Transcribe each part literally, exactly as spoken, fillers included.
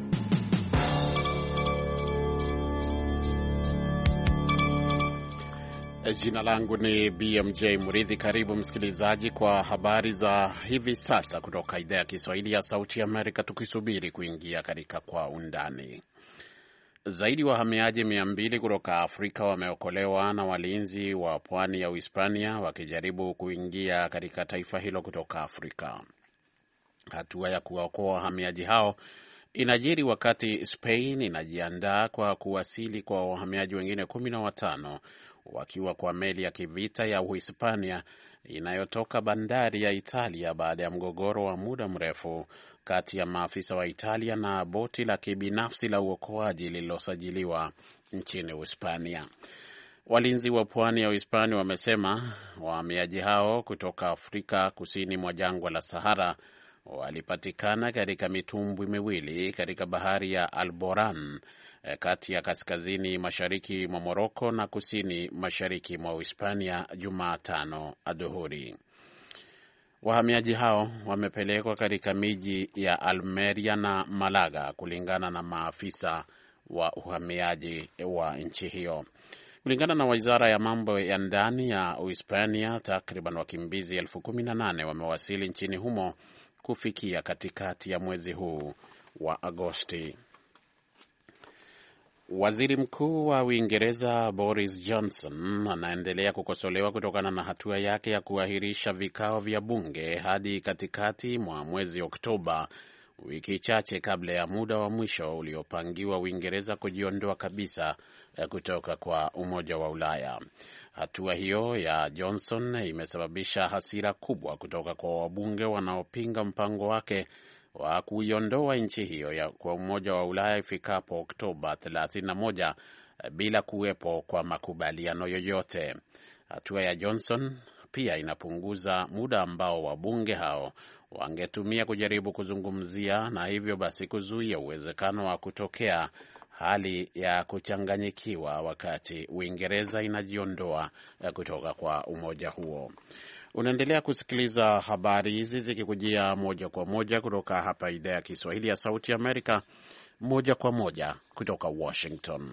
Jina langu ni B M J Muridhi. Karibu msikilizaji kwa habari za hivi sasa kutoka idhaa ya Kiswahili ya Sauti ya Amerika, tukisubiri kuingia katika kwa undani. Zaidi wahamiaji mia mbili kutoka Afrika wameokolewa na walinzi wa pwani ya Uhispania wakijaribu kuingia katika taifa hilo kutoka Afrika. Hatua ya kuwaokoa wahamiaji hao inajiri wakati Spain inajiandaa kwa kuwasili kwa wahamiaji wengine kumi na watano wakiwa kwa meli ya kivita ya Uhispania inayotoka bandari ya Italia baada ya mgogoro wa muda mrefu kati ya maafisa wa Italia na boti la kibinafsi la uokoaji lililosajiliwa nchini Uhispania. Walinzi wa pwani ya Uhispania wamesema wahamiaji hao kutoka Afrika kusini mwa jangwa la Sahara walipatikana katika mitumbwi miwili katika bahari ya Alboran kati ya kaskazini mashariki mwa Moroko na kusini mashariki mwa Uhispania Jumatano adhuhuri. Wahamiaji hao wamepelekwa katika miji ya Almeria na Malaga kulingana na maafisa wa uhamiaji wa nchi hiyo. Kulingana na wizara ya mambo ya ndani ya Uhispania, takriban wakimbizi elfu kumi na nane wamewasili nchini humo kufikia katikati ya mwezi huu wa Agosti. Waziri Mkuu wa Uingereza Boris Johnson anaendelea kukosolewa kutokana na hatua yake ya kuahirisha vikao vya bunge hadi katikati mwa mwezi Oktoba, wiki chache kabla ya muda wa mwisho uliopangiwa Uingereza kujiondoa kabisa kutoka kwa Umoja wa Ulaya. Hatua hiyo ya Johnson imesababisha hasira kubwa kutoka kwa wabunge wanaopinga mpango wake wa kuiondoa nchi hiyo ya kwa Umoja wa Ulaya ifikapo Oktoba thelathini na moja bila kuwepo kwa makubaliano yoyote. Hatua ya Johnson pia inapunguza muda ambao wabunge hao wangetumia kujaribu kuzungumzia na hivyo basi kuzuia uwezekano wa kutokea hali ya kuchanganyikiwa wakati Uingereza inajiondoa kutoka kwa umoja huo. Unaendelea kusikiliza habari hizi zikikujia moja kwa moja kutoka hapa idhaa ya Kiswahili ya Sauti Amerika, moja kwa moja kutoka Washington.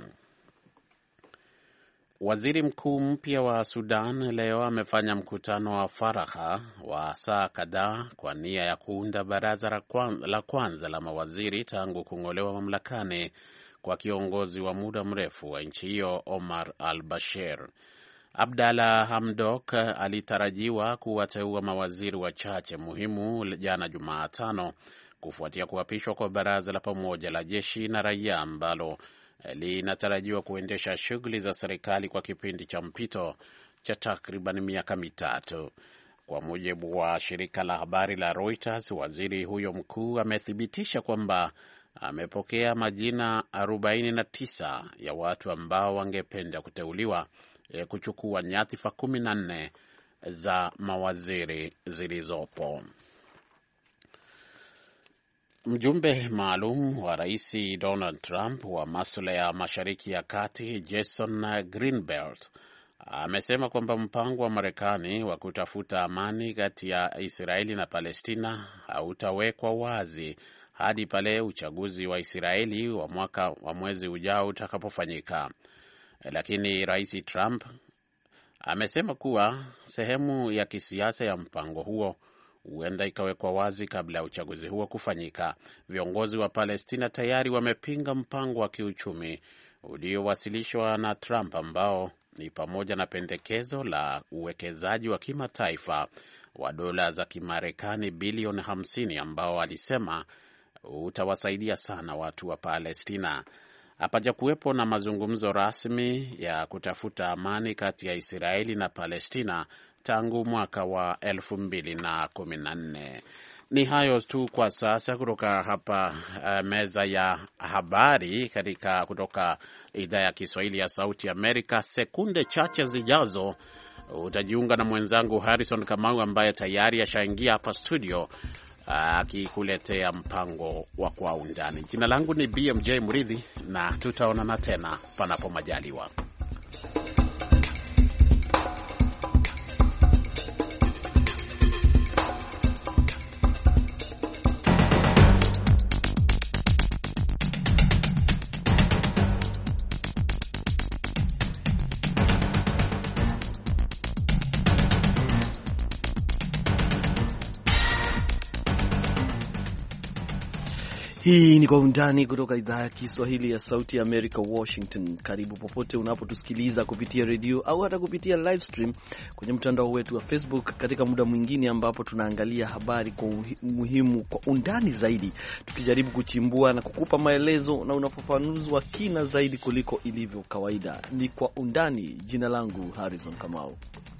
Waziri mkuu mpya wa Sudan leo amefanya mkutano wa faragha wa saa kadhaa kwa nia ya kuunda baraza la kwanza la mawaziri tangu kung'olewa mamlakani kwa kiongozi wa muda mrefu wa nchi hiyo Omar al-Bashir. Abdalla Hamdok alitarajiwa kuwateua mawaziri wachache muhimu jana Jumatano kufuatia kuapishwa kwa baraza la pamoja la jeshi na raia ambalo linatarajiwa kuendesha shughuli za serikali kwa kipindi cha mpito cha takriban miaka mitatu. Kwa mujibu wa shirika la habari la Reuters, waziri huyo mkuu amethibitisha kwamba amepokea majina arobaini na tisa ya watu ambao wangependa kuteuliwa kuchukua nyadhifa kumi na nne za mawaziri zilizopo. Mjumbe maalum wa Rais Donald Trump wa masuala ya Mashariki ya Kati, Jason Greenblatt, amesema kwamba mpango wa Marekani wa kutafuta amani kati ya Israeli na Palestina hautawekwa wazi hadi pale uchaguzi wa Israeli wa mwaka wa mwezi ujao utakapofanyika. Lakini Rais Trump amesema kuwa sehemu ya kisiasa ya mpango huo huenda ikawekwa wazi kabla ya uchaguzi huo kufanyika. Viongozi wa Palestina tayari wamepinga mpango wa kiuchumi uliowasilishwa na Trump ambao ni pamoja na pendekezo la uwekezaji wa kimataifa wa dola za Kimarekani bilioni hamsini ambao alisema utawasaidia sana watu wa Palestina. Hapaja kuwepo na mazungumzo rasmi ya kutafuta amani kati ya Israeli na Palestina tangu mwaka wa elfu mbili na kumi na nne. Ni hayo tu kwa sasa kutoka hapa uh, meza ya habari katika kutoka idhaa ya Kiswahili ya Sauti Amerika. Sekunde chache zijazo utajiunga na mwenzangu Harrison Kamau ambaye tayari ashaingia hapa studio akikuletea uh, mpango wa Kwa Undani. Jina langu ni B M J Muridhi na tutaonana tena panapo majaliwa. Hii ni Kwa Undani kutoka idhaa ya Kiswahili ya Sauti ya Amerika, Washington. Karibu popote unapotusikiliza kupitia redio au hata kupitia live stream kwenye mtandao wetu wa Facebook, katika muda mwingine ambapo tunaangalia habari kwa muhimu kwa undani zaidi, tukijaribu kuchimbua na kukupa maelezo na unafafanuzi wa kina zaidi kuliko ilivyo kawaida. Ni Kwa Undani. Jina langu Harrison Kamau.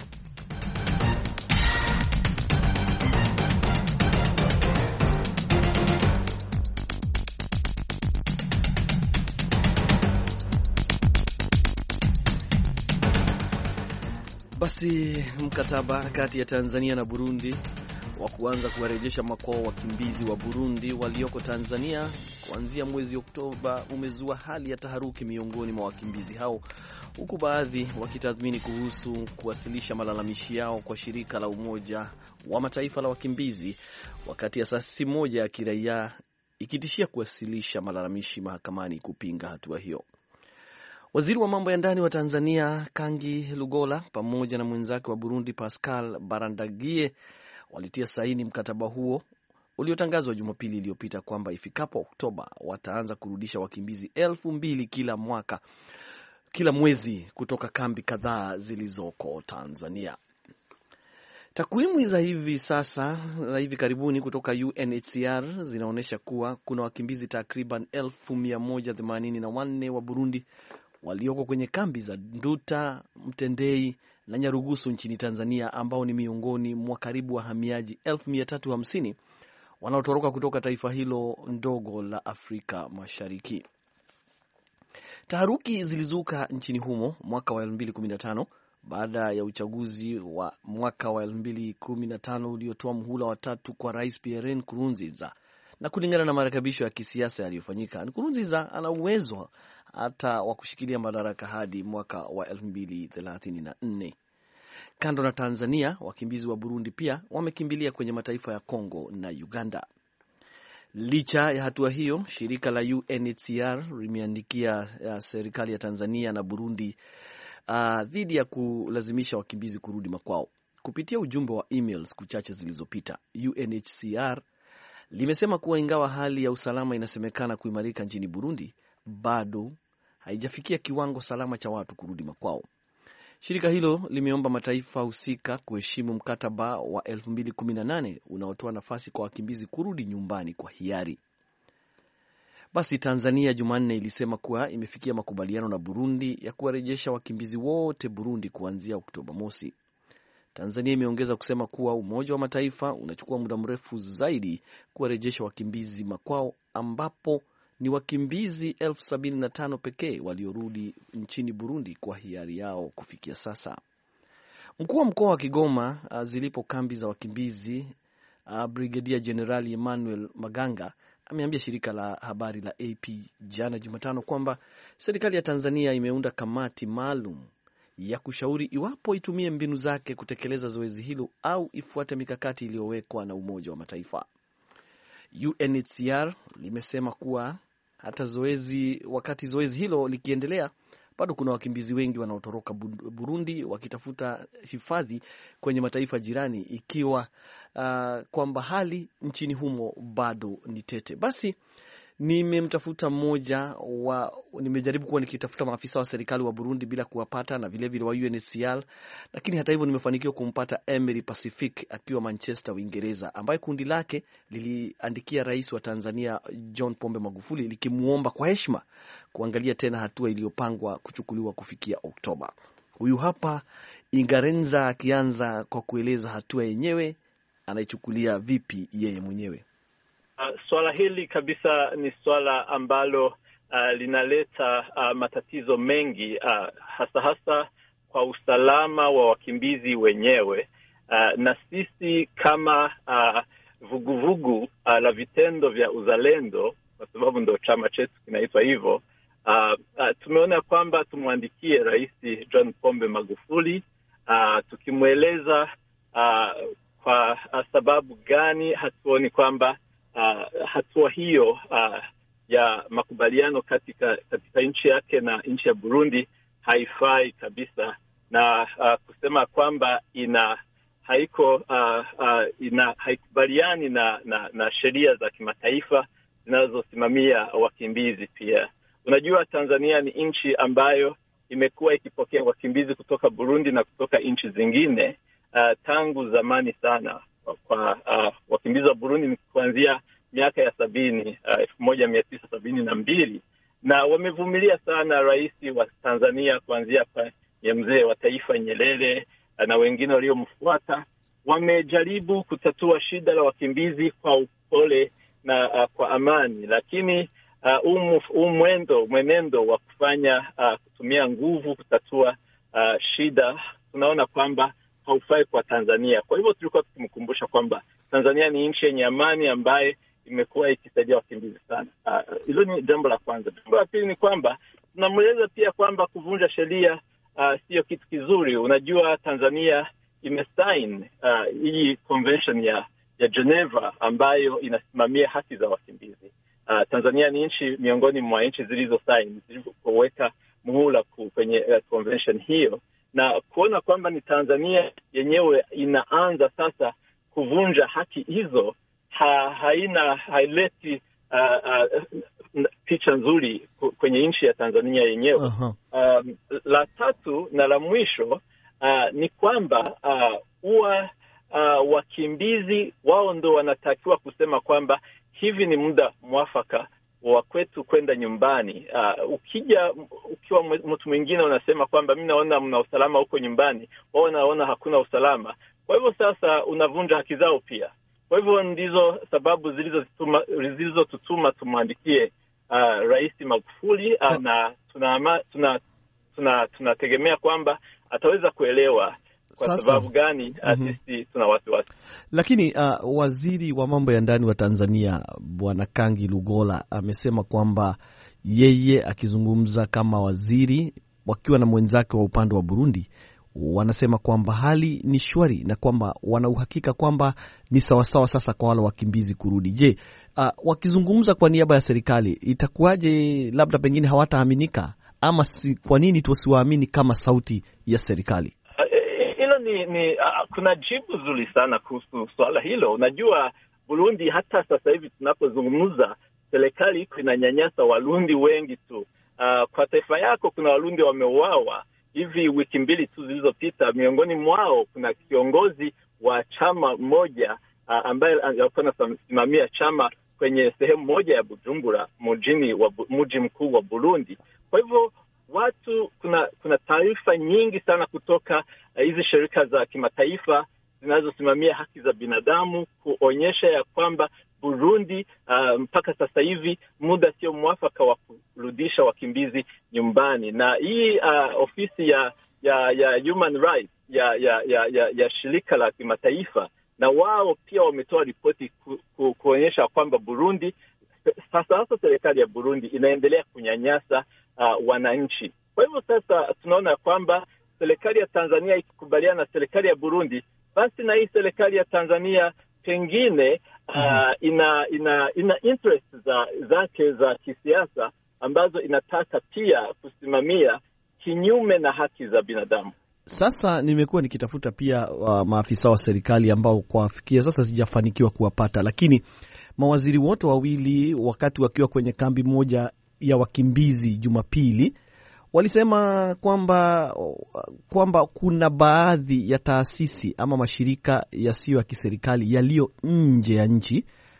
Basi mkataba kati ya Tanzania na Burundi wa kuanza kuwarejesha makwao wakimbizi wa Burundi walioko Tanzania kuanzia mwezi Oktoba umezua hali ya taharuki miongoni mwa wakimbizi hao, huku baadhi wakitathmini kuhusu kuwasilisha malalamishi yao kwa shirika la Umoja wa Mataifa la wakimbizi, wakati asasi moja ya kiraia ikitishia kuwasilisha malalamishi mahakamani kupinga hatua hiyo. Waziri wa mambo ya ndani wa Tanzania Kangi Lugola pamoja na mwenzake wa Burundi Pascal Barandagie walitia saini mkataba huo uliotangazwa Jumapili iliyopita kwamba ifikapo Oktoba wataanza kurudisha wakimbizi elfu mbili kila mwaka kila mwezi kutoka kambi kadhaa zilizoko Tanzania. Takwimu za hivi sasa za hivi karibuni kutoka U N H C R zinaonyesha kuwa kuna wakimbizi takriban elfu mia moja themanini na wanne wa Burundi walioko kwenye kambi za Nduta, Mtendei na Nyarugusu nchini Tanzania, ambao ni miongoni mwa karibu wahamiaji elfu mia tatu hamsini wanaotoroka kutoka taifa hilo ndogo la Afrika Mashariki. Taharuki zilizuka nchini humo mwaka wa elfu mbili kumi na tano baada ya uchaguzi wa mwaka wa elfu mbili kumi na tano uliotoa muhula wa tatu kwa Rais Pierre Nkurunziza, na kulingana na marekebisho ya kisiasa yaliyofanyika, Nkurunziza ana uwezo hata wa kushikilia madaraka hadi mwaka wa elfu mbili thelathini na nne. Kando na Tanzania, wakimbizi wa Burundi pia wamekimbilia kwenye mataifa ya Kongo na Uganda. Licha ya hatua hiyo, shirika la U N H C R limeandikia serikali ya Tanzania na Burundi uh, dhidi ya kulazimisha wakimbizi kurudi makwao. Kupitia ujumbe wa emails kuchache zilizopita, U N H C R limesema kuwa ingawa hali ya usalama inasemekana kuimarika nchini Burundi, bado haijafikia kiwango salama cha watu kurudi makwao. Shirika hilo limeomba mataifa husika kuheshimu mkataba wa elfu mbili kumi na nane unaotoa nafasi kwa wakimbizi kurudi nyumbani kwa hiari. Basi Tanzania Jumanne ilisema kuwa imefikia makubaliano na Burundi ya kuwarejesha wakimbizi wote Burundi kuanzia Oktoba mosi. Tanzania imeongeza kusema kuwa Umoja wa Mataifa unachukua muda mrefu zaidi kuwarejesha wakimbizi makwao, ambapo ni wakimbizi elfu sabini na tano pekee waliorudi nchini Burundi kwa hiari yao kufikia sasa. Mkuu wa mkoa wa Kigoma zilipo kambi za wakimbizi, Brigadier General Emmanuel Maganga ameambia shirika la habari la A P jana Jumatano kwamba serikali ya Tanzania imeunda kamati maalum ya kushauri iwapo itumie mbinu zake kutekeleza zoezi hilo au ifuate mikakati iliyowekwa na Umoja wa Mataifa. U N H C R limesema kuwa hata zoezi wakati zoezi hilo likiendelea, bado kuna wakimbizi wengi wanaotoroka Burundi wakitafuta hifadhi kwenye mataifa jirani, ikiwa uh, kwamba hali nchini humo bado ni tete. Basi nimemtafuta mmoja wa nimejaribu kuwa nikitafuta maafisa wa serikali wa Burundi bila kuwapata, na vile vile wa U N H C R, lakini hata hivyo nimefanikiwa kumpata Emery Pacific akiwa Manchester, Uingereza, ambaye kundi lake liliandikia Rais wa Tanzania John Pombe Magufuli likimuomba kwa heshima kuangalia tena hatua iliyopangwa kuchukuliwa kufikia Oktoba. Huyu hapa Ingarenza akianza kwa kueleza hatua yenyewe anaichukulia vipi yeye mwenyewe. Uh, swala hili kabisa ni swala ambalo uh, linaleta uh, matatizo mengi uh, hasa hasa kwa usalama wa wakimbizi wenyewe, uh, na sisi kama uh, vuguvugu uh, la vitendo vya uzalendo, kwa sababu ndo chama chetu kinaitwa hivyo, uh, uh, tumeona kwamba tumwandikie Rais John Pombe Magufuli uh, tukimweleza uh, kwa uh, sababu gani hatuoni kwamba Uh, hatua hiyo uh, ya makubaliano katika katika nchi yake na nchi ya Burundi haifai kabisa, na uh, kusema kwamba ina haiko uh, uh, ina haikubaliani na na, na sheria za kimataifa zinazosimamia wakimbizi pia. Unajua, Tanzania ni nchi ambayo imekuwa ikipokea wakimbizi kutoka Burundi na kutoka nchi zingine uh, tangu zamani sana. Kwa uh, wakimbizi wa Burundi ni kuanzia miaka ya sabini, uh, elfu moja mia tisa sabini na mbili, na wamevumilia sana rais wa Tanzania kuanzia kwa mzee wa taifa Nyerere uh, na wengine waliomfuata. Wamejaribu kutatua shida la wakimbizi kwa upole na uh, kwa amani, lakini huu uh, mwendo mwenendo wa kufanya uh, kutumia nguvu kutatua uh, shida, tunaona kwamba haufai kwa Tanzania. Kwa hivyo tulikuwa tukimkumbusha kwamba Tanzania ni nchi yenye amani ambaye imekuwa ikisaidia wakimbizi sana. Hilo uh, ni jambo la kwanza. Jambo la pili ni kwamba tunamweleza pia kwamba kuvunja sheria uh, sio kitu kizuri. Unajua, Tanzania imesign uh, hii convention ya ya Geneva ambayo inasimamia haki za wakimbizi. Uh, Tanzania ni nchi miongoni mwa nchi zilizo sign, zilizoweka muhula kwenye uh, convention hiyo, na kuona kwamba ni Tanzania yenyewe inaanza sasa kuvunja haki hizo ha, haina haileti uh, uh, picha nzuri kwenye nchi ya Tanzania yenyewe. Uh-huh. Um, la tatu na la mwisho uh, ni kwamba huwa uh, Uh, wakimbizi wao ndo wanatakiwa kusema kwamba hivi ni muda mwafaka wa kwetu kwenda nyumbani. Uh, ukija ukiwa mtu mwingine unasema kwamba mimi naona mna usalama huko nyumbani, wao wanaona hakuna usalama. Kwa hivyo sasa unavunja haki zao pia. Kwa hivyo ndizo sababu zilizotutuma zilizotutuma tumwandikie uh, Rais Magufuli uh, na tuna tuna tuna tunategemea kwamba ataweza kuelewa kwa sasa, sababu gani mm-hmm. sisi tuna wasiwasi. Lakini uh, waziri wa mambo ya ndani wa Tanzania Bwana Kangi Lugola amesema kwamba yeye akizungumza kama waziri wakiwa na mwenzake wa upande wa Burundi wanasema kwamba hali ni shwari na kwamba wana uhakika kwamba ni sawasawa sasa kwa wale wakimbizi kurudi. Je, uh, wakizungumza kwa niaba ya serikali itakuwaje? Labda pengine hawataaminika, ama si, kwa nini tusiwaamini kama sauti ya serikali? Ni, ni uh, kuna jibu zuri sana kuhusu swala hilo. Unajua, Burundi hata sasa hivi tunapozungumza, serikali iko inanyanyasa Warundi wengi tu. Uh, kwa taifa yako kuna Warundi wameuawa hivi wiki mbili tu zilizopita. Miongoni mwao kuna kiongozi wa chama moja uh, ambaye alikuwa anasimamia chama kwenye sehemu moja ya Bujumbura, mjini wa mji mkuu wa Burundi. Kwa hivyo watu kuna kuna taarifa nyingi sana kutoka hizi uh, shirika za kimataifa zinazosimamia haki za binadamu kuonyesha ya kwamba Burundi uh, mpaka sasa hivi muda sio mwafaka wa kurudisha wakimbizi nyumbani. Na hii uh, ofisi ya ya ya human rights ya ya ya, ya, ya shirika la kimataifa, na wao pia wametoa ripoti ku, ku, kuonyesha kwamba Burundi sasa hasa serikali ya Burundi inaendelea kunyanyasa uh, wananchi. Kwa hivyo sasa tunaona kwamba serikali ya Tanzania ikikubaliana na serikali ya Burundi, basi na hii serikali ya Tanzania pengine uh, ina ina ina interest za zake za kisiasa ambazo inataka pia kusimamia kinyume na haki za binadamu. Sasa nimekuwa nikitafuta pia uh, maafisa wa serikali ambao kwa fikia sasa sijafanikiwa kuwapata, lakini mawaziri wote wawili wakati wakiwa kwenye kambi moja ya wakimbizi Jumapili walisema kwamba kwamba kuna baadhi ya taasisi ama mashirika yasiyo ya kiserikali yaliyo nje ya nchi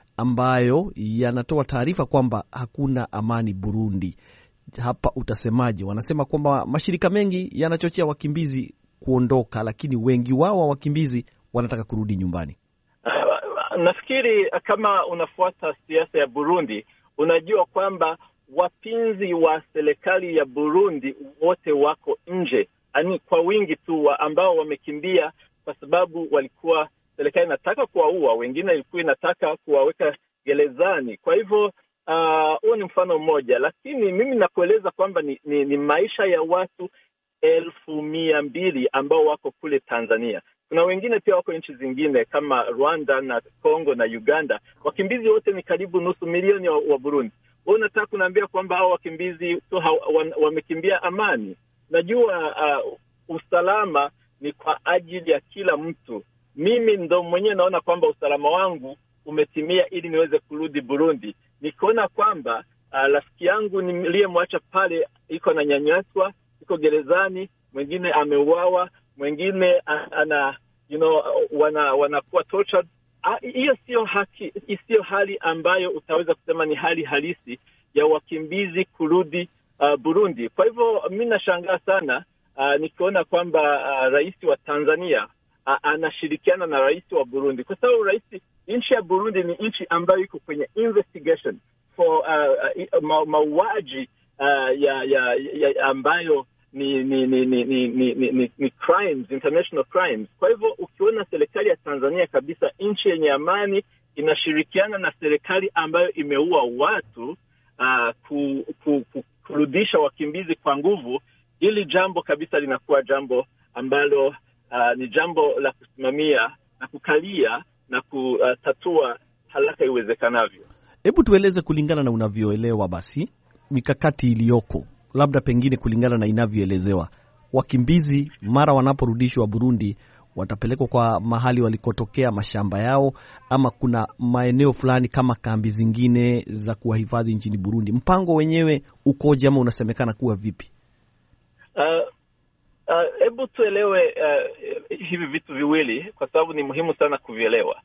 ambayo yanatoa taarifa kwamba hakuna amani Burundi. Hapa utasemaje? Wanasema kwamba mashirika mengi yanachochea wakimbizi kuondoka, lakini wengi wao wa wakimbizi wanataka kurudi nyumbani. Uh, nafikiri kama unafuata siasa ya Burundi, unajua kwamba wapinzi wa serikali ya Burundi wote wako nje, yani kwa wingi tu, ambao wamekimbia kwa sababu walikuwa serikali inataka kuwaua, wengine ilikuwa inataka kuwaweka gerezani. Kwa hivyo huo uh, ni mfano mmoja, lakini mimi nakueleza kwamba ni, ni, ni maisha ya watu elfu mia mbili ambao wako kule Tanzania. Kuna wengine pia wako nchi zingine kama Rwanda na Kongo na Uganda. Wakimbizi wote ni karibu nusu milioni wa, wa Burundi. Wewe unataka kuniambia kwamba hao wakimbizi tu wamekimbia amani? Najua uh, usalama ni kwa ajili ya kila mtu. Mimi ndo mwenyewe naona kwamba usalama wangu umetimia ili niweze kurudi Burundi. nikaona kwamba uh, rafiki yangu niliyemwacha pale iko na nyanyaswa, iko gerezani, mwingine ameuawa, mwingine ana you know wana wanakuwa tortured. Hiyo uh, sio haki, sio hali ambayo utaweza kusema ni hali halisi ya wakimbizi kurudi uh, Burundi. Kwa hivyo mimi nashangaa sana uh, nikiona kwamba uh, rais wa Tanzania uh, anashirikiana na rais wa Burundi, kwa sababu rais nchi ya Burundi ni nchi ambayo iko kwenye investigation for uh, uh, mauaji uh, ya, ya, ya ambayo ni ni ni ni ni, ni, ni, ni crimes, international crimes. Kwa hivyo ukiona serikali ya Tanzania kabisa, nchi yenye amani, inashirikiana na serikali ambayo imeua watu uh, ku, ku, ku, kurudisha wakimbizi kwa nguvu, hili jambo kabisa linakuwa jambo ambalo uh, ni jambo la kusimamia na kukalia na kutatua haraka iwezekanavyo. Hebu tueleze kulingana na unavyoelewa basi mikakati iliyoko, labda pengine kulingana na inavyoelezewa, wakimbizi mara wanaporudishwa Burundi watapelekwa kwa mahali walikotokea, mashamba yao, ama kuna maeneo fulani kama kambi zingine za kuwahifadhi nchini Burundi? Mpango wenyewe ukoje ama unasemekana kuwa vipi? Uh, uh, hebu tuelewe uh, hivi vitu viwili kwa sababu ni muhimu sana kuvielewa.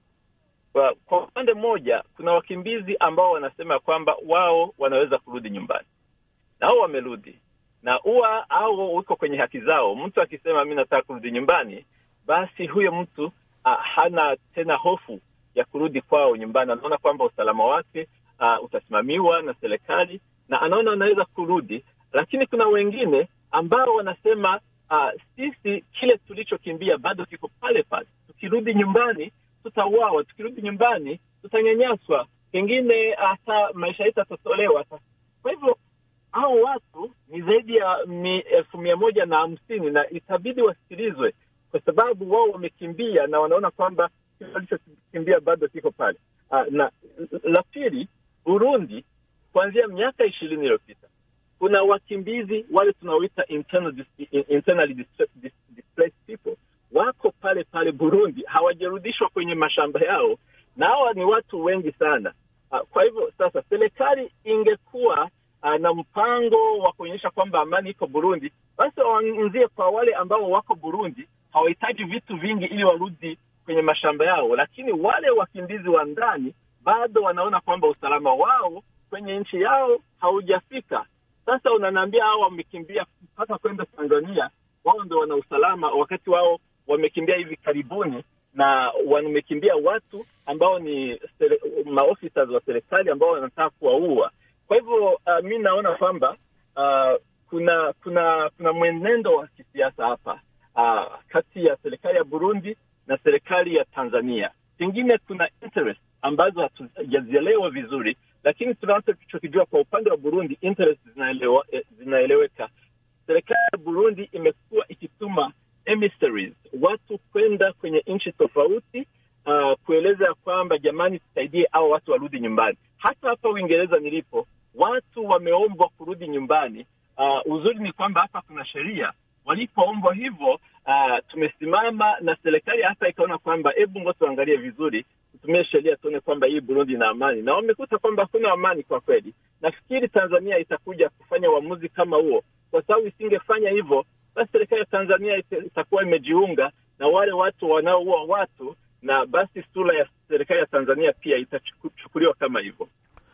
Kwa, kwa upande mmoja kuna wakimbizi ambao wanasema kwamba wao wanaweza kurudi nyumbani. Na hao wamerudi. Na huwa au uko kwenye haki zao. Mtu akisema mimi nataka kurudi nyumbani, basi huyo mtu uh, hana tena hofu ya kurudi kwao nyumbani. Anaona kwamba usalama wake uh, utasimamiwa na serikali na anaona anaweza kurudi. Lakini kuna wengine ambao wanasema uh, sisi kile tulichokimbia bado kiko pale pale. Tukirudi nyumbani tutauawa, tukirudi nyumbani tutanyanyaswa, pengine hata maisha yetu yatatolewa. Kwa hivyo hao watu ni zaidi ya mi, elfu mia moja na hamsini na itabidi wasikilizwe kwa sababu wao wamekimbia na wanaona kwamba kile walichokimbia bado kiko pale. Uh, na la pili, Burundi kuanzia miaka ishirini iliyopita kuna wakimbizi wale tunaoita internal internally displaced people wako pale pale Burundi, hawajarudishwa kwenye mashamba yao, na hawa ni watu wengi sana. Uh, kwa hivyo sasa serikali ingekuwa uh, na mpango wa kuonyesha kwamba amani iko Burundi, basi waanzie kwa wale ambao wako Burundi, hawahitaji vitu vingi ili warudi kwenye mashamba yao. Lakini wale wakimbizi wa ndani bado wanaona kwamba usalama wao kwenye nchi yao haujafika. Sasa unaniambia hao wamekimbia mpaka kwenda Tanzania, wao ndio wana usalama, wakati wao wamekimbia hivi karibuni na wamekimbia watu ambao ni maofisa wa serikali ambao wanataka kuwaua. Kwa hivyo uh, mimi naona kwamba uh, kuna kuna kuna mwenendo wa kisiasa hapa uh, kati ya serikali ya Burundi na serikali ya Tanzania. Kingine kuna interest ambazo hatujazielewa vizuri, lakini tunachokijua kwa upande wa Burundi interest zinaelewa, zinaeleweka. Serikali ya Burundi imekuwa ikituma emissaries, watu kwenda kwenye nchi tofauti uh, kueleza kwamba jamani tusaidie au watu warudi nyumbani. Hata hapa Uingereza nilipo, watu wameombwa kurudi nyumbani. Uh, uzuri ni kwamba hapa kuna sheria. Walipoombwa hivyo, uh, tumesimama na serikali hata ikaona kwamba hebu ngoja tuangalie vizuri, tutumie sheria tuone kwamba hii Burundi ina amani. Na wamekuta kwamba hakuna amani kwa kweli. Nafikiri Tanzania itakuja kufanya uamuzi kama huo, kwa sababu isingefanya hivyo basi serikali ya Tanzania itakuwa imejiunga na wale watu wanaoua watu, na basi sura ya serikali ya Tanzania pia itachukuliwa kama hivyo.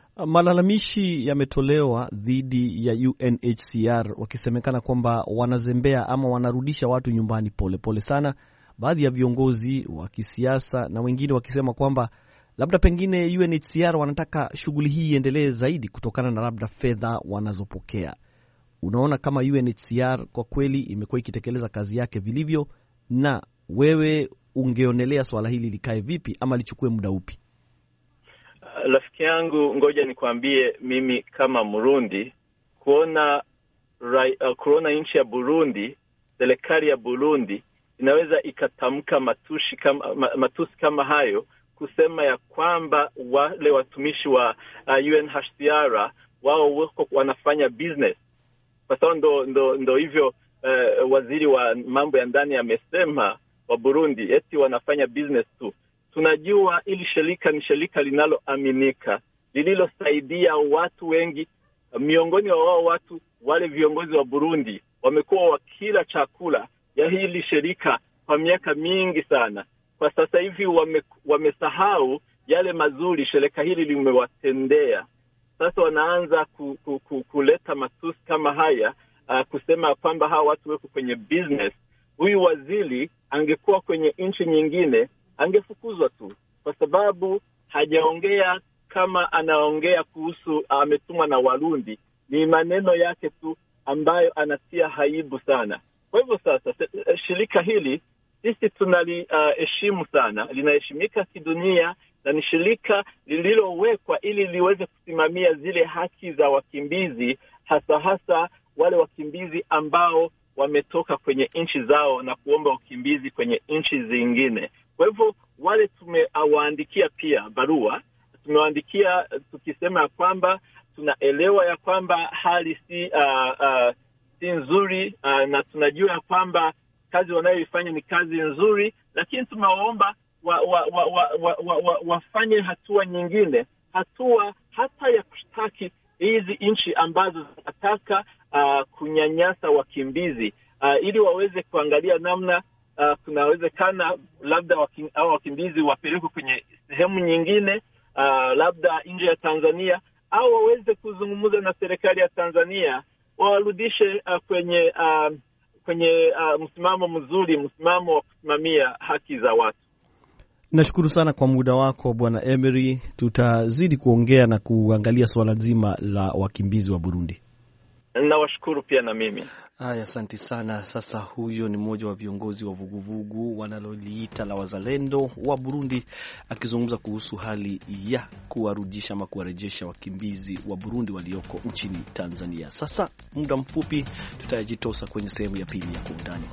Malalamishi yametolewa dhidi ya U N H C R wakisemekana kwamba wanazembea ama wanarudisha watu nyumbani pole pole sana. Baadhi ya viongozi wa kisiasa na wengine wakisema kwamba labda pengine U N H C R wanataka shughuli hii iendelee zaidi kutokana na labda fedha wanazopokea. Unaona kama U N H C R kwa kweli imekuwa ikitekeleza kazi yake vilivyo, na wewe ungeonelea swala hili likae vipi ama lichukue muda upi? Rafiki uh, yangu, ngoja nikwambie, mimi kama Murundi kuona uh, kuona nchi ya Burundi, serikali ya Burundi inaweza ikatamka matusi kama matusi kama hayo, kusema ya kwamba wale watumishi wa uh, U N H C R wao wako wanafanya business. Kwa sababu ndo, ndo, ndo hivyo uh, waziri wa mambo ya ndani amesema wa Burundi eti wanafanya business tu. Tunajua ili shirika ni shirika linaloaminika lililosaidia watu wengi. Miongoni wa wao watu wale viongozi wa Burundi wamekuwa wakila chakula ya hili shirika kwa miaka mingi sana. Kwa sasa hivi wame, wamesahau yale mazuri shirika hili limewatendea. Sasa wanaanza ku, ku, ku, kuleta matusi kama haya, uh, kusema kwamba hawa watu weko kwenye business. Huyu waziri angekuwa kwenye nchi nyingine angefukuzwa tu, kwa sababu hajaongea kama anaongea kuhusu ametumwa uh, na Warundi. Ni maneno yake tu ambayo anatia haibu sana. Kwa hivyo sasa shirika hili sisi tunaliheshimu uh, sana, linaheshimika kidunia, na ni shirika lililowekwa ili liweze kusimamia zile haki za wakimbizi, hasa hasa wale wakimbizi ambao wametoka kwenye nchi zao na kuomba ukimbizi kwenye nchi zingine. Kwa hivyo wale tumewaandikia pia barua, tumewaandikia tukisema kwamba tunaelewa ya kwamba hali si uh, uh, si nzuri, uh, na tunajua ya kwamba kazi wanayoifanya ni kazi nzuri, lakini tumewaomba wa, wa, wa, wa, wa, wa, wa, wafanye hatua nyingine, hatua hata ya kushtaki hizi nchi ambazo zinataka uh, kunyanyasa wakimbizi, uh, ili waweze kuangalia namna uh, kunawezekana labda wakim, au wakimbizi wapelekwe kwenye sehemu nyingine, uh, labda nje ya Tanzania, au waweze kuzungumza na serikali ya Tanzania warudishe uh, kwenye uh, kwenye uh, msimamo mzuri, msimamo wa kusimamia haki za watu. Nashukuru sana kwa muda wako Bwana Emery. Tutazidi kuongea na kuangalia swala zima la wakimbizi wa Burundi. Nawashukuru pia na mimi. Haya, asante sana. Sasa huyo ni mmoja wa viongozi wa vuguvugu wanaloliita la wazalendo wa Burundi akizungumza kuhusu hali ya kuwarudisha ama kuwarejesha wakimbizi wa Burundi walioko nchini Tanzania. Sasa muda mfupi tutajitosa kwenye sehemu ya pili ya Kwa Undani.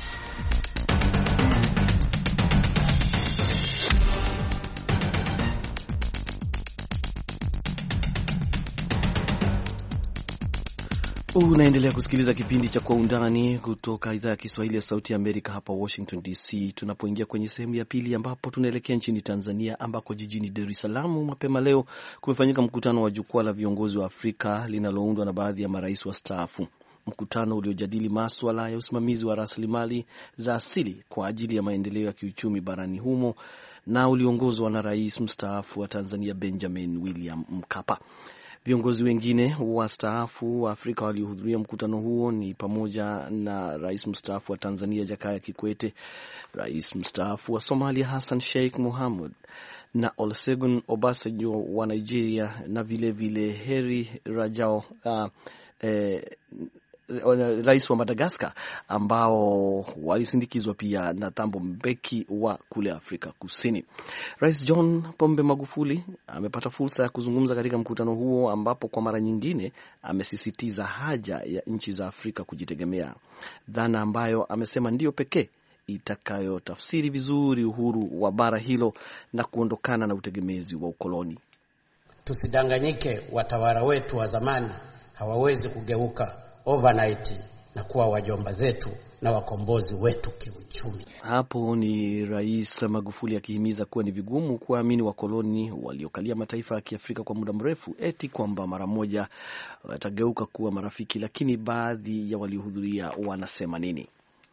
Unaendelea kusikiliza kipindi cha Kwa Undani kutoka idhaa ya Kiswahili ya Sauti ya Amerika hapa Washington D C, tunapoingia kwenye sehemu ya pili ambapo tunaelekea nchini Tanzania, ambako jijini Dar es Salaam mapema leo kumefanyika mkutano wa jukwaa la viongozi wa Afrika linaloundwa na baadhi ya marais wastaafu. Mkutano uliojadili masuala ya usimamizi wa rasilimali za asili kwa ajili ya maendeleo ya kiuchumi barani humo na uliongozwa na Rais mstaafu wa Tanzania Benjamin William Mkapa. Viongozi wengine wastaafu wa Afrika waliohudhuria mkutano huo ni pamoja na Rais mstaafu wa Tanzania Jakaya Kikwete, Rais mstaafu wa Somalia Hassan Sheikh Mohamud na Olusegun Obasanjo wa Nigeria, na vile vile Heri Rajao uh, eh, Rais wa Madagascar, ambao walisindikizwa pia na Thabo Mbeki wa kule Afrika Kusini. Rais John Pombe Magufuli amepata fursa ya kuzungumza katika mkutano huo, ambapo kwa mara nyingine amesisitiza haja ya nchi za Afrika kujitegemea, dhana ambayo amesema ndiyo pekee itakayotafsiri vizuri uhuru wa bara hilo na kuondokana na utegemezi wa ukoloni. Tusidanganyike, watawala wetu wa zamani hawawezi kugeuka overnight na kuwa wajomba zetu na wakombozi wetu kiuchumi. Hapo ni Rais Magufuli akihimiza kuwa ni vigumu kuamini wakoloni waliokalia mataifa ya Kiafrika kwa muda mrefu eti kwamba mara moja watageuka kuwa marafiki. Lakini baadhi ya waliohudhuria wanasema nini?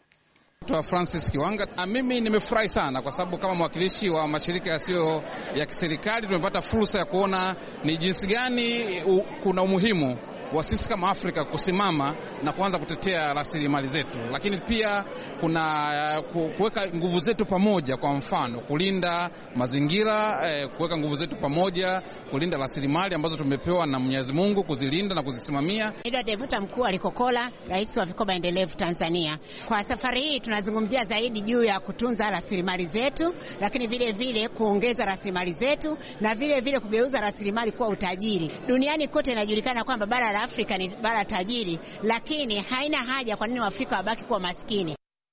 Kwa Francis Kiwanga, mimi nimefurahi sana kwa sababu kama mwakilishi wa mashirika yasiyo ya kiserikali tumepata fursa ya kuona ni jinsi gani u, kuna umuhimu wa sisi kama Afrika kusimama na kuanza kutetea rasilimali zetu, lakini pia kuna kuweka nguvu zetu pamoja, kwa mfano kulinda mazingira, eh, kuweka nguvu zetu pamoja kulinda rasilimali ambazo tumepewa na Mwenyezi Mungu, kuzilinda na kuzisimamia. Edward Devuta, mkuu wa Likokola, rais wa Vikoba Endelevu Tanzania. Kwa safari hii tunazungumzia zaidi juu ya kutunza rasilimali zetu, lakini vile vile kuongeza rasilimali zetu na vile vile kugeuza rasilimali kuwa utajiri. Duniani kote inajulikana kwamba bara la Afrika ni bara tajiri, lakini haina haja kwa nini Waafrika wabaki kuwa maskini.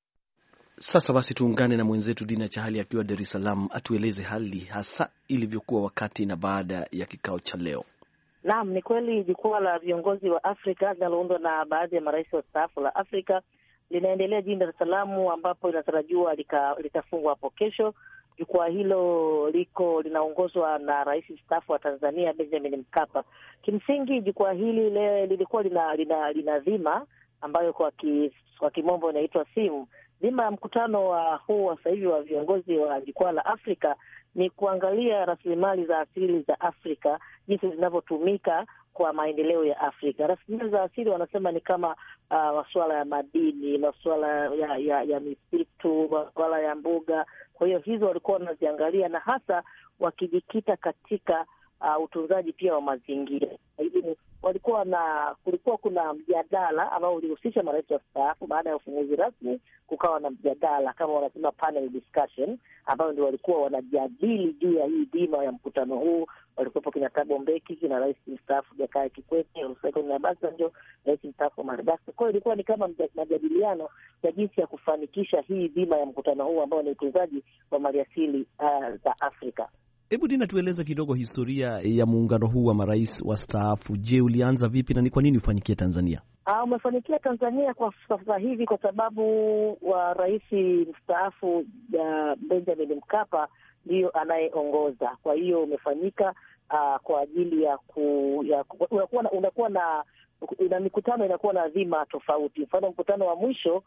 Sasa basi tuungane na mwenzetu Dina Chahali akiwa Dar es Salaam atueleze hali hasa ilivyokuwa wakati na baada ya kikao cha leo. Naam, ni kweli jukwaa la viongozi wa Afrika linaloundwa na baadhi ya marais wastaafu la Afrika linaendelea jijini Dar es Salaam, ambapo inatarajiwa litafungwa hapo kesho, jukwaa hilo liko linaongozwa na rais mstaafu wa Tanzania Benjamin Mkapa. Kimsingi jukwaa hili le, lilikuwa lina, lina, lina dhima ambayo kwa, ki, kwa kimombo inaitwa simu. Dhima ya mkutano wa huu wa sasa hivi wa viongozi wa jukwaa la Afrika ni kuangalia rasilimali za asili za Afrika, jinsi zinavyotumika kwa maendeleo ya Afrika. Rasilimali za asili wanasema ni kama uh, masuala ya madini, masuala ya, ya, ya misitu, masuala ya mbuga. Kwa hiyo hizo walikuwa wanaziangalia, na hasa wakijikita katika uh, utunzaji pia wa mazingira. Hivi walikuwa na kulikuwa kuna mjadala ambao ulihusisha marais wastaafu. Baada ya ufunguzi rasmi, kukawa na mjadala kama wanasema panel discussion, ambao ndio walikuwa wanajadili juu ya hii dhima ya mkutano huu. Walikuwepo kina Thabo Mbeki, kina rais mstaafu Jakaya Kikwete, Olusegun Obasanjo, rais mstaafu Madagascar. Kwa hiyo ilikuwa ni kama majadiliano ya jinsi ya kufanikisha hii dhima ya mkutano huu ambao ni utunzaji wa maliasili uh, za Afrika. Hebu Dina, tueleza kidogo historia ya muungano huu wa marais wastaafu. Je, ulianza vipi na ni kwa nini ufanyikia Tanzania? Ah, umefanikia Tanzania kwa sasa hivi kwa sababu wa rais mstaafu uh, Benjamin Mkapa ndio anayeongoza. Kwa hiyo umefanyika uh, kwa ajili ya ku, ya ku, unakuwa na, unakuwa na ina mikutano inakuwa na dhima tofauti. Mfano, mkutano wa mwisho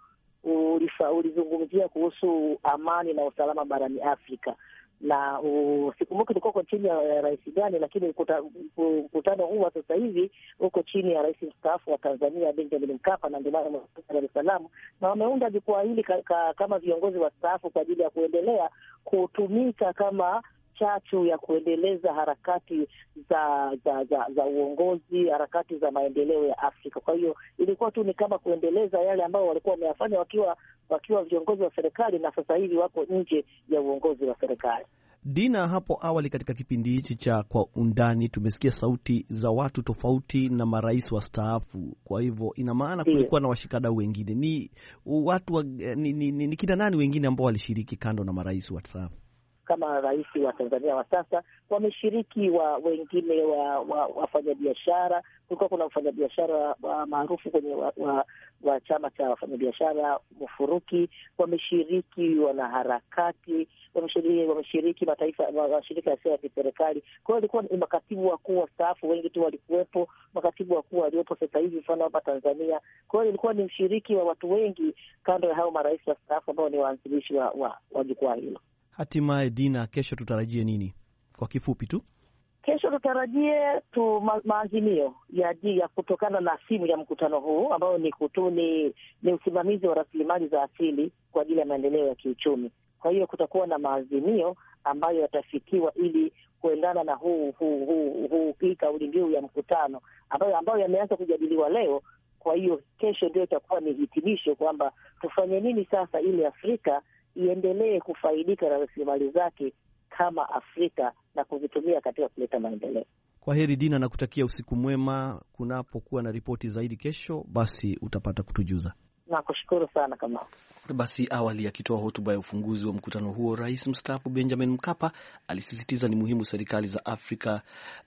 ulizungumzia kuhusu amani na usalama barani Afrika, na sikumbuki ilikuwa kwa chini ya rais gani, lakini mkutano huu wa sasa hivi uko chini ya rais mstaafu wa Tanzania Benjamin Mkapa, na ndio maana Dar es Salaam, na wameunda jukwaa hili ka, ka, kama viongozi wastaafu kwa ajili ya kuendelea kutumika kama chachu ya kuendeleza harakati za za, za za uongozi, harakati za maendeleo ya Afrika. Kwa hiyo ilikuwa tu ni kama kuendeleza yale ambao walikuwa wameyafanya wakiwa wakiwa viongozi wa serikali, na sasa hivi wako nje ya uongozi wa serikali. Dina, hapo awali katika kipindi hichi cha Kwa Undani tumesikia sauti za watu tofauti na marais wastaafu. Kwa hivyo ina maana kulikuwa na washikadau wengine. Ni watu wa, ni, ni, ni, ni kina nani wengine ambao walishiriki kando na marais wastaafu? Kama rais wa Tanzania wa sasa wameshiriki wa wengine wa wafanyabiashara wa kulikuwa kuna wafanyabiashara wa maarufu kwenye wa, wa, wa chama cha wafanyabiashara Mufuruki, wameshiriki wanaharakati, wameshiriki wameshiriki mataifa mashirika yasiyo ya kiserikali. Kwa hiyo ilikuwa ni makatibu wakuu wastaafu wengi tu walikuwepo, makatibu wakuu waliopo sasa hivi mfano hapa Tanzania. Kwa hiyo ilikuwa ni mshiriki wa watu wengi kando ya hao marais wastaafu ambao ni waanzilishi wa, wa, wa jukwaa hilo. Hatimaye Dina, kesho tutarajie nini? Kwa kifupi tu. Kesho tutarajie tu ma, maazimio ya ya kutokana na simu ya mkutano huu ambao ni kutuni ni usimamizi wa rasilimali za asili kwa ajili ya maendeleo ya kiuchumi. Kwa hiyo kutakuwa na maazimio ambayo yatafikiwa ili kuendana na huu huu huu, huu hii kauli mbiu ya mkutano ambayo ambayo yameanza kujadiliwa leo. Kwa hiyo kesho ndio itakuwa ni hitimisho kwamba tufanye nini sasa ili Afrika iendelee kufaidika na rasilimali zake kama Afrika na kuzitumia katika kuleta maendeleo. Kwa heri Dina, na kutakia usiku mwema. Kunapokuwa na ripoti zaidi kesho, basi utapata kutujuza. Nakushukuru sana kama. Basi awali akitoa hotuba ya ufunguzi wa mkutano huo, rais mstaafu Benjamin Mkapa alisisitiza ni muhimu serikali za Afrika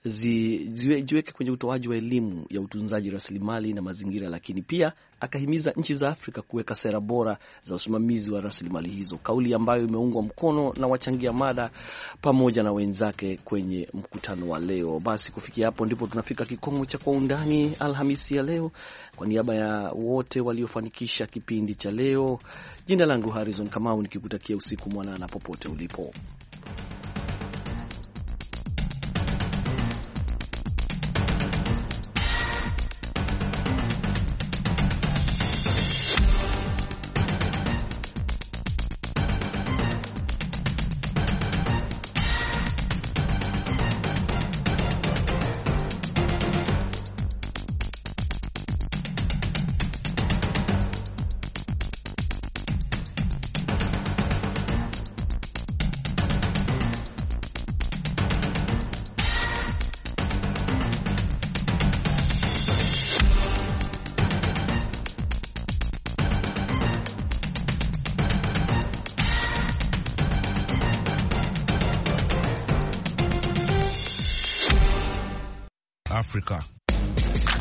ziweke kwenye utoaji wa elimu ya utunzaji rasilimali na mazingira, lakini pia akahimiza nchi za Afrika kuweka sera bora za usimamizi wa rasilimali hizo, kauli ambayo imeungwa mkono na wachangia mada pamoja na wenzake kwenye mkutano wa leo. Basi kufikia hapo ndipo tunafika kikomo cha Kwa Undani Alhamisi ya leo. Kwa niaba ya wote waliofanikisha kipindi cha leo, jina langu Harrison Kamau, nikikutakia usiku mwanana popote ulipo. Africa.